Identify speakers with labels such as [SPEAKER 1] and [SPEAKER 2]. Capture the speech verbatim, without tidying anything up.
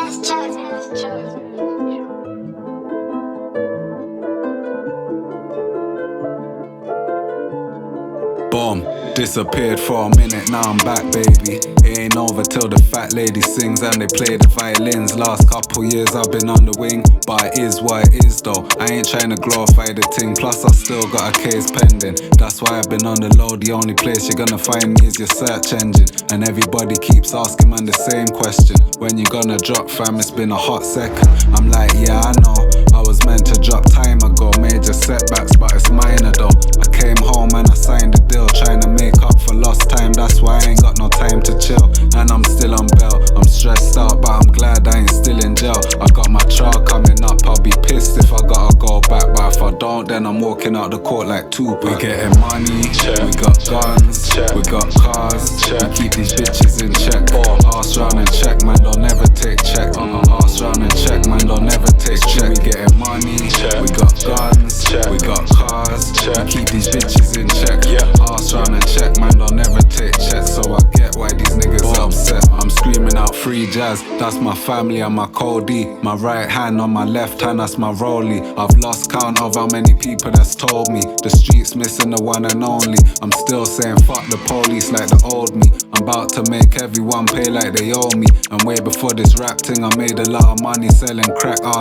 [SPEAKER 1] Boom, disappeared for a minute, now I'm back, baby. It ain't over till the fat lady sings and they play the violins. Last couple years I've been on the wing, but it is what it is though. I ain't trying to glorify the thing, plus I still got a case pending. That's why I've been on the low, the only place you're gonna find me is your search engine. And everybody keeps asking man the same question: when you gonna drop, fam? It's been a hot second. I'm like, yeah, I know, I was meant to drop time ago. Major setbacks, but it's minor though. I came home and I signed the deal, trying to make up for lost time. That's why I ain't got no time to chill, and I'm still on bail. I'm stressed out, but I'm glad I ain't still in jail. I got my trial coming up, I'll be pissed if I gotta go back, but if I don't, then I'm walking out the court like Tupac. We getting money, check. We got guns, check. We got cars, check. We keep these bitches in check. Ask round and check, man, don't never take check. uh-uh. Ask round and check, man, don't never take check. We getting money, check. We got guns, check. We got cars, check. We keep these bitches in check. Yeah. Ask round and check, man, don't never take check. So I get why these niggas upset. I'm screaming out free jazz, that's my family and my Cody. My right hand on my left hand, that's my rollie. I've lost count of how many people that's told me the streets missing the one and only. I'm still saying fuck the police like the old me. I'm about to make everyone pay like they owe me. And way before this rap thing I made a lot of money selling crack.